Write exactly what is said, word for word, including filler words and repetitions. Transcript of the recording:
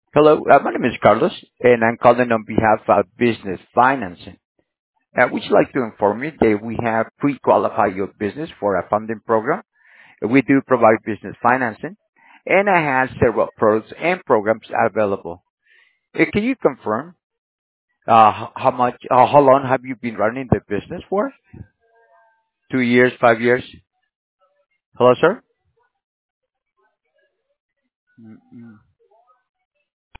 Hello, uh, my name is Carlos, and I'm calling on behalf of Business Financing. Uh, We'd like to inform you that we have pre-qualified your business for a funding program. We do provide business financing, and I have several products and programs available. Uh, Can you confirm uh, h- how much, uh, how long have you been running the business for? Two years, five years? Hello, sir? Mm-mm.